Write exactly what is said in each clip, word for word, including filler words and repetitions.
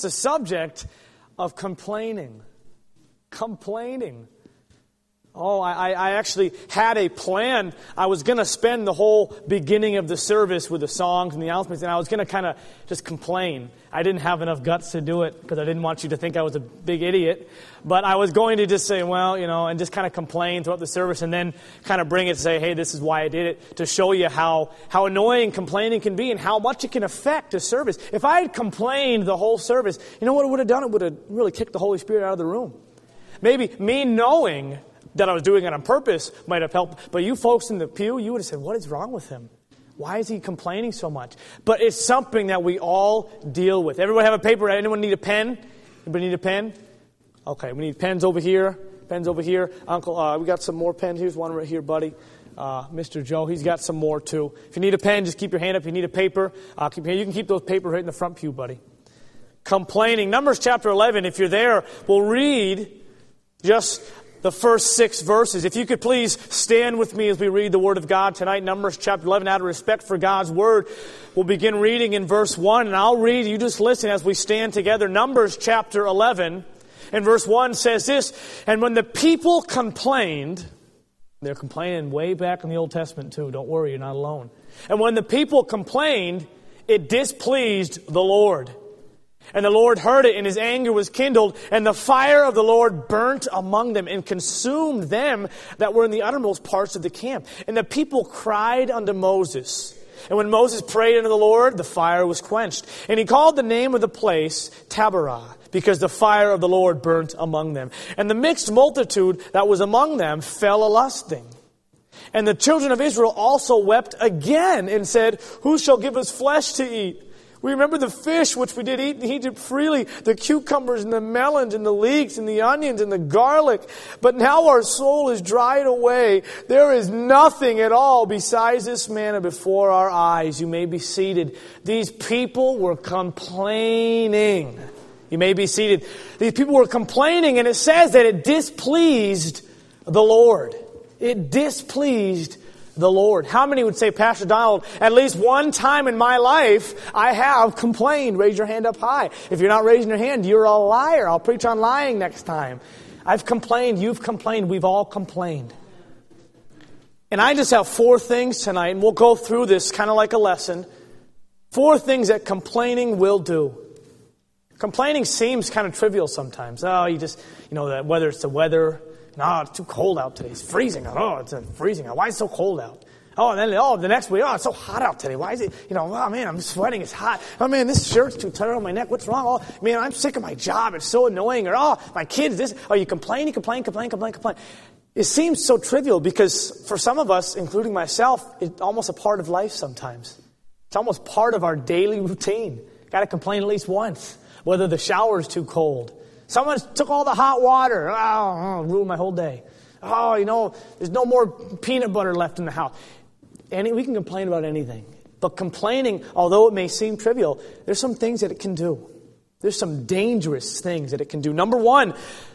It's a subject of complaining. Complaining. Oh, I, I actually had a plan. I was going to spend the whole beginning of the service with the songs and the announcements, and I was going to kind of just complain. I didn't have enough guts to do it because I didn't want you to think I was a big idiot. But I was going to just say, well, you know, and just kind of complain throughout the service and then kind of bring it to say, hey, this is why I did it, to show you how, how annoying complaining can be and how much it can affect a service. If I had complained the whole service, you know what it would have done? It would have really kicked the Holy Spirit out of the room. Maybe me knowing that I was doing it on purpose might have helped. But you folks in the pew, you would have said, what is wrong with him? Why is he complaining so much? But it's something that we all deal with. Everyone have a paper? Anyone need a pen? Anybody need a pen? Okay, we need pens over here. Pens over here. Uncle, uh, we got some more pens. Here's one right here, buddy. Uh, Mister Joe, he's got some more too. If you need a pen, just keep your hand up. If you need a paper, uh, keep, you can keep those papers right in the front pew, buddy. Complaining. Numbers chapter eleven, if you're there, we'll read just the first six verses. If you could please stand with me as we read the Word of God tonight. Numbers chapter eleven, out of respect for God's Word, we'll begin reading in verse one. And I'll read, you just listen as we stand together. Numbers chapter eleven, and verse one says this, and when the people complained, they're complaining way back in the Old Testament too. Don't worry, you're not alone. And when the people complained, it displeased the Lord. And the Lord heard it, and his anger was kindled, and the fire of the Lord burnt among them and consumed them that were in the uttermost parts of the camp. And the people cried unto Moses. And when Moses prayed unto the Lord, the fire was quenched. And he called the name of the place Taberah, because the fire of the Lord burnt among them. And the mixed multitude that was among them fell a-lusting. And the children of Israel also wept again, and said, who shall give us flesh to eat? We remember the fish which we did eat in Egypt freely, the cucumbers and the melons and the leeks and the onions and the garlic. But now our soul is dried away. There is nothing at all besides this manna before our eyes. You may be seated. These people were complaining. You may be seated. These people were complaining, and it says that it displeased the Lord. It displeased the Lord. How many would say, Pastor Donald, at least one time in my life, I have complained? Raise your hand up high. If you're not raising your hand, you're a liar. I'll preach on lying next time. I've complained. You've complained. We've all complained. And I just have four things tonight, and we'll go through this kind of like a lesson. Four things that complaining will do. Complaining seems kind of trivial sometimes. Oh, you just, you know, that whether it's the weather. No, it's too cold out today. It's freezing out. Oh, it's freezing out. Why is it so cold out? Oh, and then, oh, the next week, oh, it's so hot out today. Why is it, you know, oh, man, I'm sweating. It's hot. Oh, man, this shirt's too tight on my neck. What's wrong? Oh, man, I'm sick of my job. It's so annoying. Or, oh, my kids, this. Oh, you complain, you complain, complain, complain, complain. It seems so trivial because for some of us, including myself, it's almost a part of life sometimes. It's almost part of our daily routine. Got to complain at least once. Whether the shower's too cold. Someone took all the hot water. Oh, oh, ruined my whole day. Oh, you know, there's no more peanut butter left in the house. And we can complain about anything. But complaining, although it may seem trivial, there's some things that it can do. There's some dangerous things that it can do. Number one,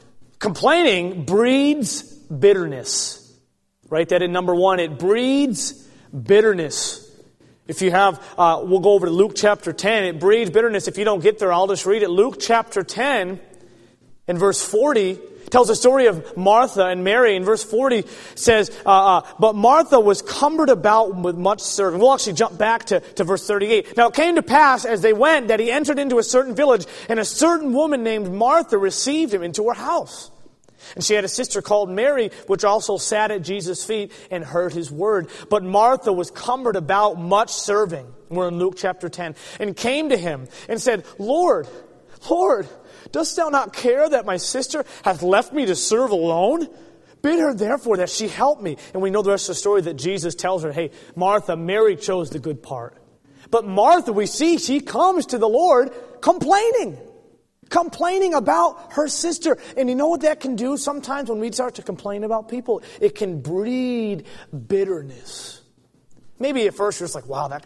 complaining breeds bitterness. Write that in number one. It breeds bitterness. If you have, uh, we'll go over to Luke chapter ten. It breeds bitterness. If you don't get there, I'll just read it. Luke chapter ten. In verse forty, tells the story of Martha and Mary. In verse forty says, uh, uh, but Martha was cumbered about with much serving. We'll actually jump back to, to verse thirty-eight. Now it came to pass as they went that he entered into a certain village, and a certain woman named Martha received him into her house. And she had a sister called Mary, which also sat at Jesus' feet and heard his word. But Martha was cumbered about much serving. We're in Luke chapter ten. And came to him and said, Lord, Lord, dost thou not care that my sister hath left me to serve alone? Bid her therefore that she help me. And we know the rest of the story that Jesus tells her, hey, Martha, Mary chose the good part. But Martha, we see, she comes to the Lord complaining. Complaining about her sister. And you know what that can do sometimes when we start to complain about people? It can breed bitterness. Maybe at first you're just like, wow, that,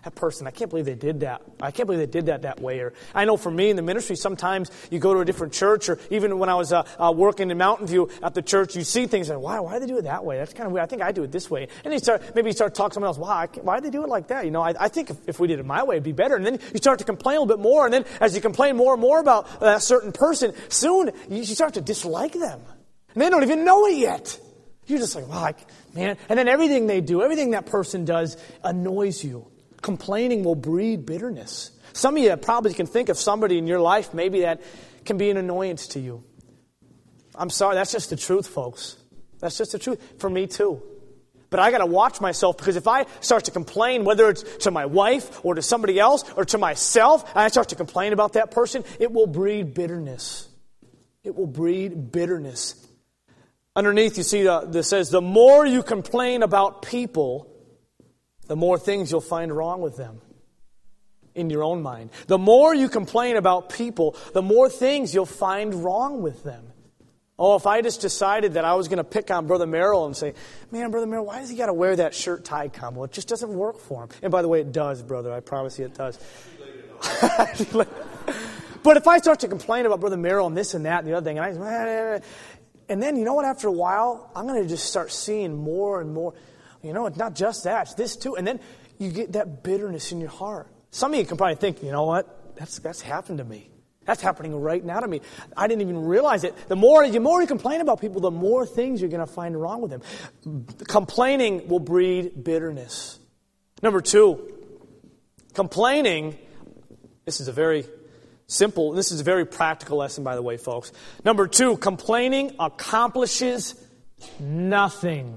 that person, I can't believe they did that. I can't believe they did that that way. Or I know for me in the ministry, sometimes you go to a different church, or even when I was uh, uh, working in Mountain View at the church, you see things and why, why do they do it that way? That's kind of weird. I think I do it this way. And then you start, maybe you start talking to someone else, wow, I why do they do it like that? You know, I, I think if, if we did it my way, it'd be better. And then you start to complain a little bit more. And then as you complain more and more about that certain person, soon you start to dislike them. And they don't even know it yet. You're just like, wow, I, man. And then everything they do, everything that person does annoys you. Complaining will breed bitterness. Some of you probably can think of somebody in your life maybe that can be an annoyance to you. I'm sorry, that's just the truth, folks. That's just the truth. For me too. But I got to watch myself, because if I start to complain, whether it's to my wife or to somebody else or to myself, and I start to complain about that person, it will breed bitterness. It will breed bitterness. Underneath, you see, uh, this says, the more you complain about people, the more things you'll find wrong with them in your own mind. The more you complain about people, the more things you'll find wrong with them. Oh, if I just decided that I was going to pick on Brother Merrill and say, man, Brother Merrill, why does he got to wear that shirt-tie combo? It just doesn't work for him. And by the way, it does, brother. I promise you it does. But if I start to complain about Brother Merrill and this and that and the other thing, and I, and then, you know what, after a while, I'm going to just start seeing more and more. You know, it's not just that, it's this too. And then you get that bitterness in your heart. Some of you can probably think, you know what, that's that's happened to me. That's happening right now to me. I didn't even realize it. The more, the more you complain about people, the more things you're going to find wrong with them. Complaining will breed bitterness. Number two, complaining, this is a very simple, this is a very practical lesson, by the way, folks. Number two, complaining accomplishes nothing.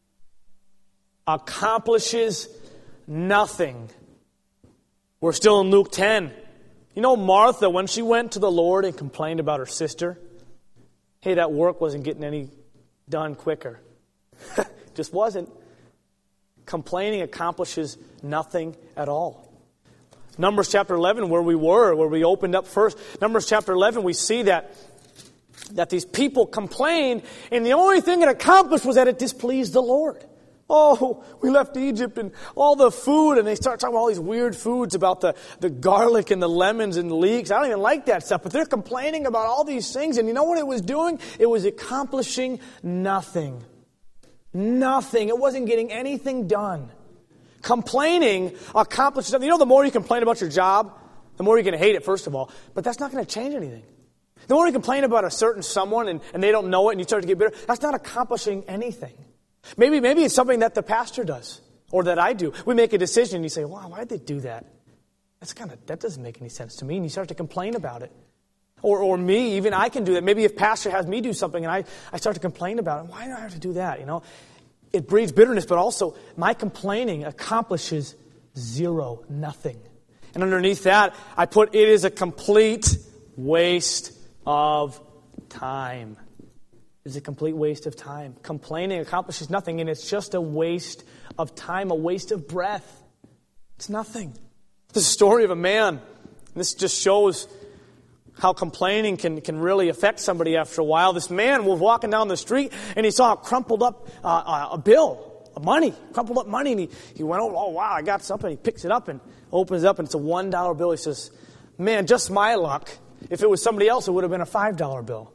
Accomplishes nothing. We're still in Luke ten. You know Martha, when she went to the Lord and complained about her sister, hey, that work wasn't getting any done quicker. Just wasn't. Complaining accomplishes nothing at all. Numbers chapter eleven, where we were, where we opened up first. Numbers chapter eleven, we see that, that these people complained, and the only thing it accomplished was that it displeased the Lord. Oh, we left Egypt and all the food, and they start talking about all these weird foods about the, the garlic and the lemons and the leeks. I don't even like that stuff, but they're complaining about all these things, and you know what it was doing? It was accomplishing nothing. Nothing. It wasn't getting anything done. Complaining accomplishes nothing. You know, the more you complain about your job, the more you're going to hate it, first of all, but that's not going to change anything. The more you complain about a certain someone and, and they don't know it and you start to get bitter, that's not accomplishing anything. Maybe maybe it's something that the pastor does or that I do. We make a decision and you say, wow, why did they do that? That's kind of, that doesn't make any sense to me. And you start to complain about it. Or or me, even I can do that. Maybe if pastor has me do something and I, I start to complain about it, why do I have to do that? You know, it breeds bitterness, but also my complaining accomplishes zero, nothing. And underneath that, I put it is a complete waste of time. It's a complete waste of time. Complaining accomplishes nothing, and it's just a waste of time, a waste of breath. It's nothing. The story of a man. This just shows how complaining can, can really affect somebody after a while. This man was walking down the street, and he saw a crumpled up uh, a bill, a money, crumpled up money, and he, he went, oh, oh, wow, I got something. He picks it up and opens it up, and it's a one dollar bill. He says, man, just my luck. If it was somebody else, it would have been a five dollar bill.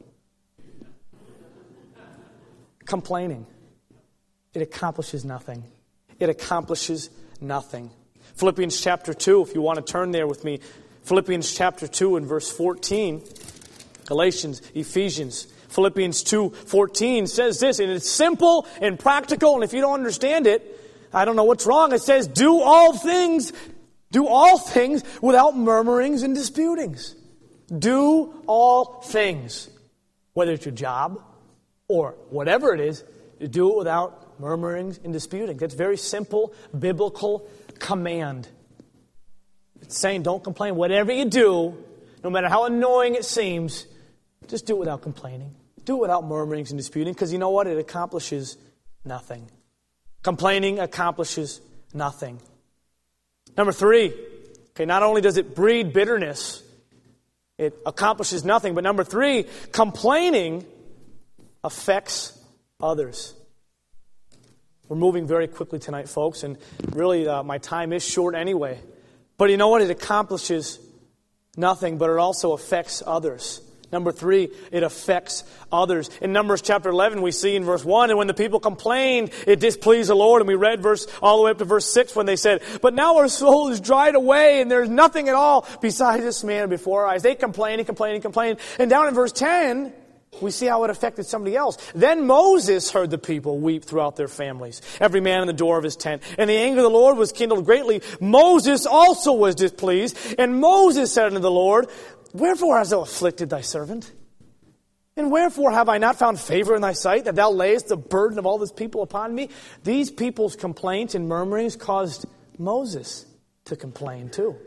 Complaining. It accomplishes nothing. It accomplishes nothing. Philippians chapter two, if you want to turn there with me. Philippians chapter two and verse fourteen. Galatians, Ephesians. Philippians two fourteen says this, and it's simple and practical, and if you don't understand it, I don't know what's wrong. It says, do all things, do all things without murmurings and disputings. Do all things. Whether it's your job, or whatever it is, do it without murmurings and disputing. That's a very simple biblical command. It's saying don't complain. Whatever you do, no matter how annoying it seems, just do it without complaining. Do it without murmurings and disputing, because you know what? It accomplishes nothing. Complaining accomplishes nothing. Number three, okay, not only does it breed bitterness, it accomplishes nothing, but number three, complaining affects others. We're moving very quickly tonight, folks, and really uh, my time is short anyway. But you know what? It accomplishes nothing, but it also affects others. Number three, it affects others. In Numbers chapter eleven, we see in verse one, and when the people complained, it displeased the Lord. And we read verse all the way up to verse six when they said, but now our soul is dried away, and there's nothing at all besides this man before our eyes. They complained and complained and complained. And down in verse ten, we see how it affected somebody else. Then Moses heard the people weep throughout their families, every man in the door of his tent. And the anger of the Lord was kindled greatly. Moses also was displeased. And Moses said unto the Lord, wherefore hast thou afflicted thy servant? And wherefore have I not found favor in thy sight, that thou layest the burden of all this people upon me? These people's complaints and murmurings caused Moses to complain too.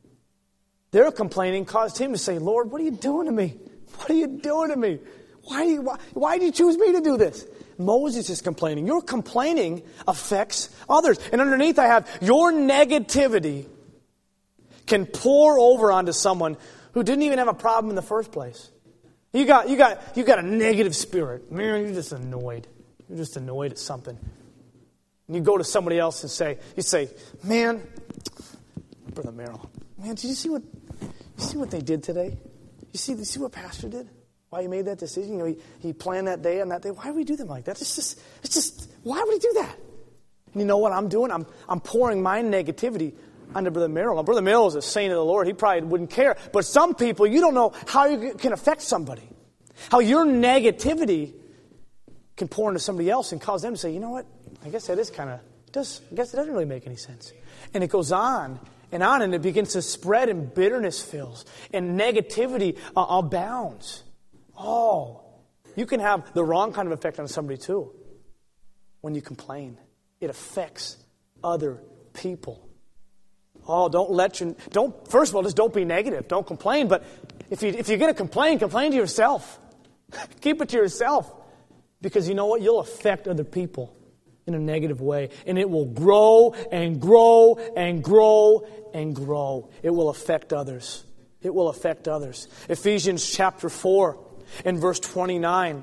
Their complaining caused him to say, Lord, what are you doing to me? What are you doing to me? Why, why, why did you choose me to do this? Moses is complaining. Your complaining affects others. And underneath I have, your negativity can pour over onto someone who didn't even have a problem in the first place. You got, you got, you got a negative spirit. Man, you're just annoyed. You're just annoyed at something. And you go to somebody else and say, you say, man, Brother Merrill, man, did you see what, you see what they did today? You see, you see what Pastor did? Why he made that decision? You know, he, he planned that day and that day. Why would he do them like that? It's just, it's just, why would he do that? And you know what I'm doing? I'm, I'm pouring my negativity onto Brother Merrill. Now, Brother Merrill is a saint of the Lord. He probably wouldn't care. But some people, you don't know how you can affect somebody. How your negativity can pour into somebody else and cause them to say, you know what? I guess that is kind of, does, I guess it doesn't really make any sense. And it goes on and on, and it begins to spread, and bitterness fills, and negativity uh, abounds. Oh, you can have the wrong kind of effect on somebody too. When you complain, it affects other people. Oh, don't let your, don't, first of all, just don't be negative. Don't complain, but if, you, if you're going to complain, complain to yourself. Keep it to yourself. Because you know what? You'll affect other people in a negative way. And it will grow and grow and grow and grow. It will affect others. It will affect others. Ephesians chapter four and verse twenty-nine.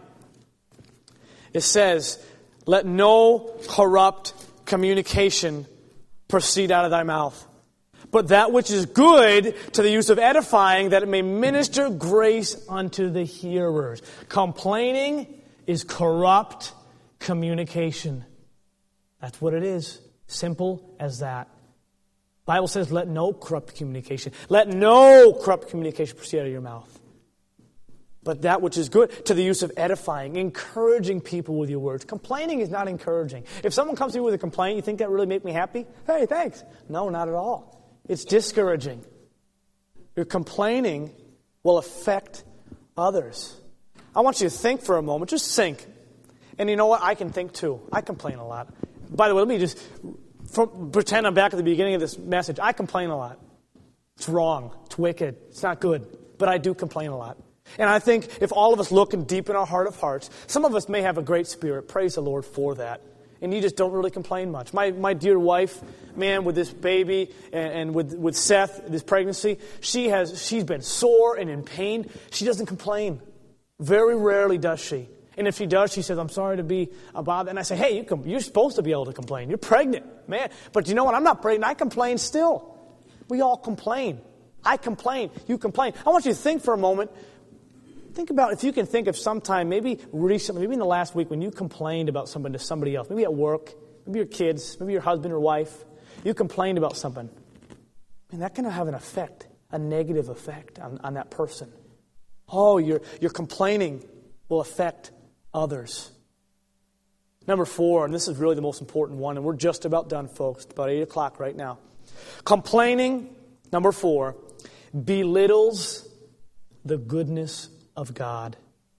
It says, let no corrupt communication proceed out of thy mouth, but that which is good to the use of edifying, that it may minister grace unto the hearers. Complaining is corrupt communication. That's what it is. Simple as that. The Bible says, let no corrupt communication, let no corrupt communication proceed out of your mouth. But that which is good to the use of edifying, encouraging people with your words. Complaining is not encouraging. If someone comes to you with a complaint, you think that really make me happy? Hey, thanks. No, not at all. It's discouraging. Your complaining will affect others. I want you to think for a moment. Just think. And you know what? I can think too. I complain a lot. By the way, let me just from, pretend I'm back at the beginning of this message. I complain a lot. It's wrong. It's wicked. It's not good. But I do complain a lot. And I think if all of us look and deep in our heart of hearts, some of us may have a great spirit. Praise the Lord for that. And you just don't really complain much. My my dear wife, man, with this baby and, and with, with Seth, this pregnancy, she has she's been sore and in pain. She doesn't complain. Very rarely does she. And if she does, she says, I'm sorry to be a bother. And I say, hey, you com- you're supposed to be able to complain. You're pregnant, man. But you know what? I'm not pregnant. I complain still. We all complain. I complain. You complain. I want you to think for a moment. Think about if you can think of some time, maybe recently, maybe in the last week when you complained about something to somebody else. Maybe at work, maybe your kids, maybe your husband or wife. You complained about something. And that can have an effect, a negative effect on, on that person. Oh, your, your complaining will affect others. Number four, and this is really the most important one, and we're just about done, folks. It's about eight o'clock right now. Complaining, number four, belittles the goodness of God.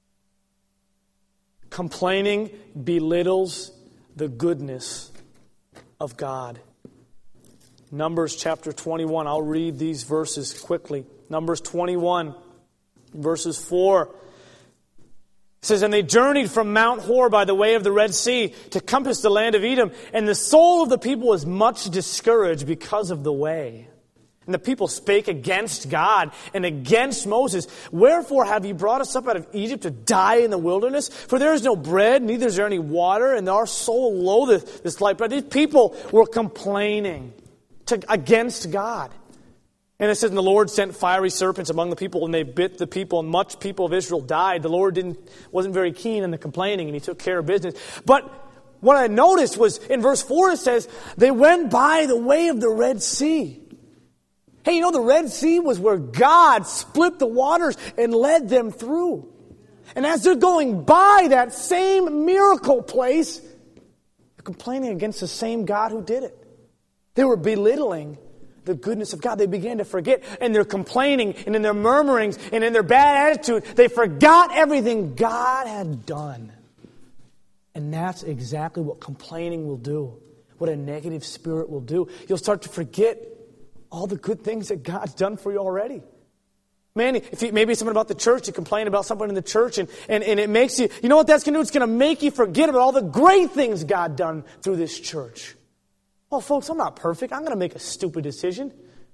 Complaining belittles the goodness of God. Numbers chapter twenty-one. I'll read these verses quickly. Numbers twenty-one, verses four. It says, and they journeyed from Mount Hor by the way of the Red Sea to compass the land of Edom, and the soul of the people was much discouraged because of the way. And the people spake against God and against Moses. Wherefore have ye brought us up out of Egypt to die in the wilderness? For there is no bread, neither is there any water, and our soul loatheth this light bread. These people were complaining to, against God. And it says, and the Lord sent fiery serpents among the people, and they bit the people, and much people of Israel died. The Lord didn't wasn't very keen on the complaining, and he took care of business. But what I noticed was, in verse four it says, they went by the way of the Red Sea. Hey, you know, the Red Sea was where God split the waters and led them through. And as they're going by that same miracle place, they're complaining against the same God who did it. They were belittling the goodness of God. They began to forget, and they're complaining, and in their murmurings, and in their bad attitude, they forgot everything God had done. And that's exactly what complaining will do, what a negative spirit will do. You'll start to forget all the good things that God's done for you already. Man, if you, maybe it's something about the church, you complain about something in the church, and, and, and it makes you, you know what that's going to do? It's going to make you forget about all the great things God done through this church. Well, folks, I'm not perfect. I'm going to make a stupid decision.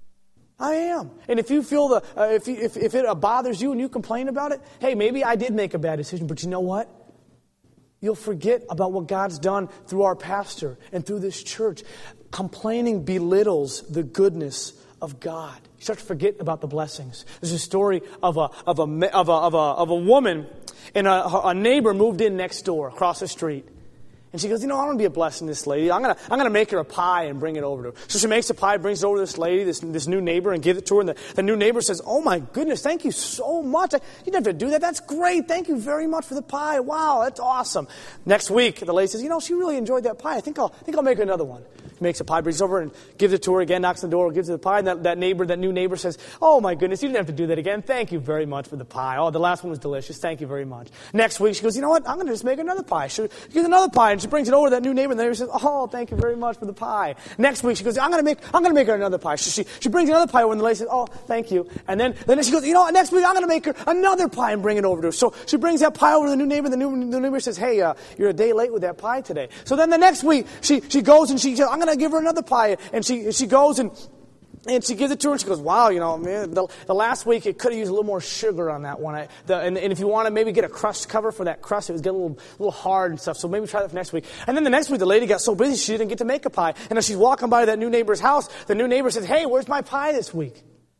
I am. And if you feel the, uh, if, you, if, if it uh, bothers you and you complain about it, hey, maybe I did make a bad decision, but you know what? You'll forget about what God's done through our pastor and through this church. Complaining belittles the goodness of God. You start to forget about the blessings. There's a story of a of a of a of a, of a woman, and a, a neighbor moved in next door across the street. And she goes, you know, I want to be a blessing to this lady. I'm going to I'm going to make her a pie and bring it over to her. So she makes a pie, brings it over to this lady, this this new neighbor, and gives it to her. And the, the new neighbor says, oh my goodness, thank you so much. I, you didn't have to do that. That's great. Thank you very much for the pie. Wow, that's awesome. Next week, the lady says, you know, she really enjoyed that pie. I think I'll I think I'll make her another one. She makes a pie, brings it over and gives it to her again, knocks on the door, gives her the pie. And that, that neighbor, that new neighbor says, oh my goodness, you didn't have to do that again. Thank you very much for the pie. Oh, the last one was delicious. Thank you very much. Next week, she goes, you know what? I'm going to just make another pie. She gives another pie, and she brings it over to that new neighbor. And the neighbor says, oh, thank you very much for the pie. Next week, she goes, I'm going to make I'm going to make her another pie. She, she, she brings another pie over, and the lady says, oh, thank you. And then, then she goes, you know what? Next week, I'm going to make her another pie and bring it over to her. So she brings that pie over to the new neighbor. The new, the neighbor says, hey, uh, you're a day late with that pie today. So then the next week, she, she goes and she says, I'm going to give her another pie. And she, she goes and And she gives it to her, and she goes, wow, you know, man, the, the last week it could have used a little more sugar on that one. I, the, and, and if you want to maybe get a crust cover for that crust, it was getting a little, little hard and stuff, so maybe try that for next week. And then the next week, the lady got so busy, she didn't get to make a pie. And as she's walking by that new neighbor's house, the new neighbor says, hey, where's my pie this week?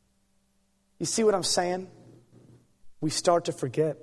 You see what I'm saying? We start to forget.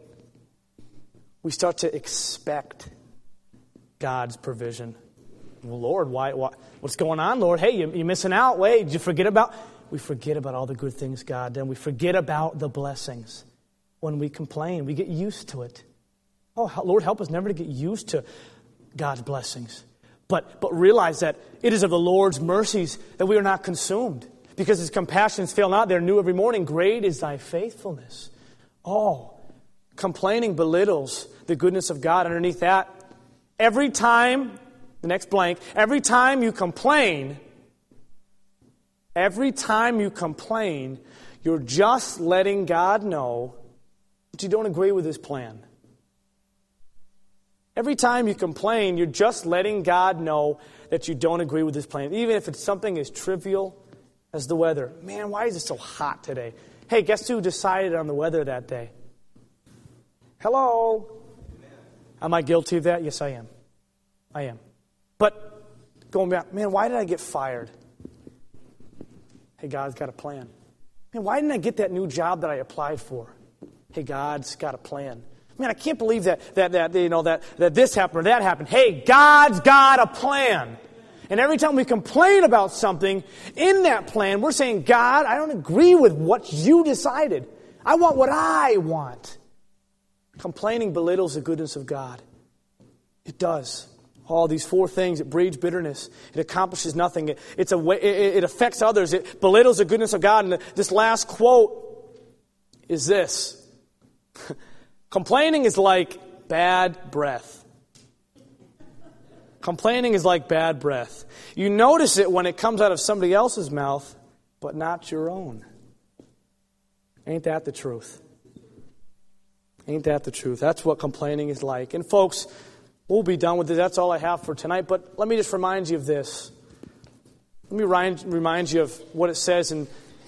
We start to expect God's provision. Well, Lord, why, why? What's going on, Lord? Hey, you, you're missing out. Wait, did you forget about? We forget about all the good things God done. We forget about the blessings. When we complain, we get used to it. Oh, Lord, help us never to get used to God's blessings. But, but realize that it is of the Lord's mercies that we are not consumed. Because His compassions fail not. They're new every morning. Great is thy faithfulness. Oh, complaining belittles the goodness of God. Underneath that, every time... The next blank. Every time you complain, every time you complain, you're just letting God know that you don't agree with His plan. Every time you complain, you're just letting God know that you don't agree with His plan. Even if it's something as trivial as the weather. Man, why is it so hot today? Hey, guess who decided on the weather that day? Hello? Am I guilty of that? Yes, I am. I am. But going back, man, why did I get fired? Hey, God's got a plan. Man, why didn't I get that new job that I applied for? Hey, God's got a plan. Man, I can't believe that that that you know that that this happened or that happened. Hey, God's got a plan. And every time we complain about something in that plan, we're saying, God, I don't agree with what you decided. I want what I want. Complaining belittles the goodness of God. It does. All these four things. It breeds bitterness. It accomplishes nothing. It, it's a way, it, it affects others. It belittles the goodness of God. And the, this last quote is this. Complaining is like bad breath. Complaining is like bad breath. You notice it when it comes out of somebody else's mouth, but not your own. Ain't that the truth? Ain't that the truth? That's what complaining is like. And folks, we'll be done with this. That's all I have for tonight. But let me just remind you of this. Let me remind, remind you of what it says in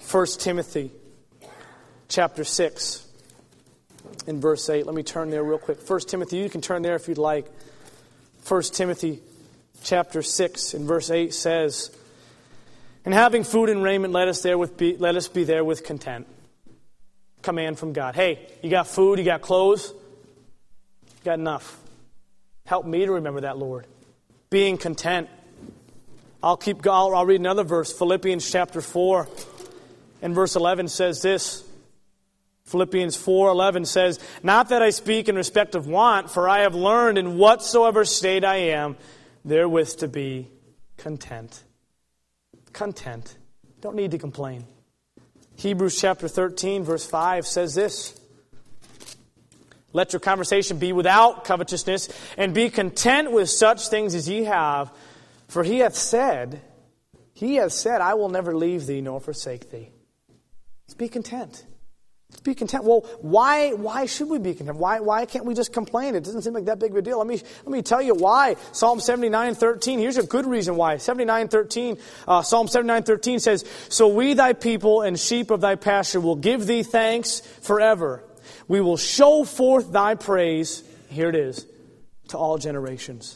First Timothy chapter six in verse eight. Let me turn there real quick. First Timothy, you can turn there if you'd like. First Timothy chapter six in verse eight says, "And having food and raiment, let us therewith be, let us be there with content." Command from God. Hey, you got food, you got clothes, you got enough. Help me to remember that, Lord. Being content. I'll keep. I'll, I'll read another verse. Philippians chapter four and verse eleven says this. Philippians four eleven says, "Not that I speak in respect of want, for I have learned in whatsoever state I am, therewith to be content." Content. Don't need to complain. Hebrews chapter thirteen verse five says this. "Let your conversation be without covetousness, and be content with such things as ye have. For he hath said, he hath said, I will never leave thee nor forsake thee." Let's be content. Let's be content. Well, why why should we be content? Why why can't we just complain? It doesn't seem like that big of a deal. Let me let me tell you why. Psalm seventy-nine thirteen. Here's a good reason why. seventy-nine thirteen. Uh, Psalm seventy-nine thirteen says, "So we thy people and sheep of thy pasture will give thee thanks forever. We will show forth thy praise," here it is, "to all generations."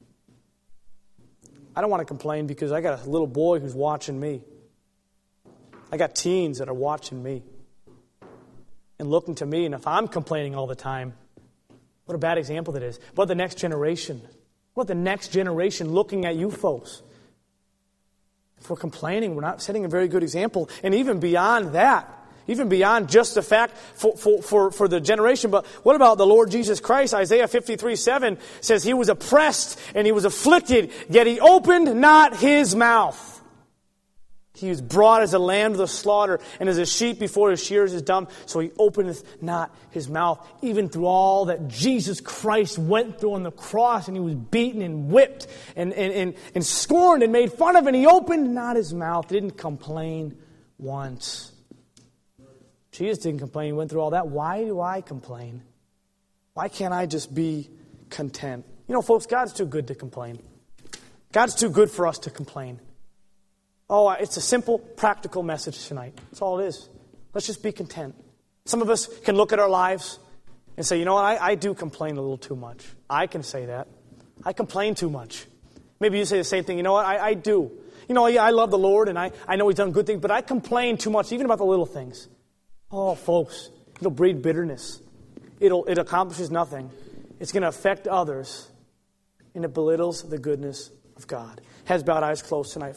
I don't want to complain because I got a little boy who's watching me. I got teens that are watching me and looking to me. And if I'm complaining all the time, what a bad example that is. What the next generation? What the next generation looking at you folks? If we're complaining, we're not setting a very good example. And even beyond that, even beyond just the fact for, for, for, for the generation, but what about the Lord Jesus Christ? Isaiah fifty-three seven says he was oppressed and he was afflicted, yet he opened not his mouth. He was brought as a lamb to the slaughter, and as a sheep before his shearers is dumb, so he openeth not his mouth. Even through all that Jesus Christ went through on the cross, and he was beaten and whipped and, and, and, and scorned and made fun of, and he opened not his mouth. He didn't complain once. Jesus didn't complain. He went through all that. Why do I complain? Why can't I just be content? You know, folks, God's too good to complain. God's too good for us to complain. Oh, it's a simple, practical message tonight. That's all it is. Let's just be content. Some of us can look at our lives and say, you know what, I, I do complain a little too much. I can say that. I complain too much. Maybe you say the same thing. You know what, I, I do. You know, yeah, I love the Lord and I, I know He's done good things, but I complain too much, even about the little things. Oh, folks, it'll breed bitterness. It'll, it accomplishes nothing. It's going to affect others, and it belittles the goodness of God. Heads bowed, eyes closed tonight.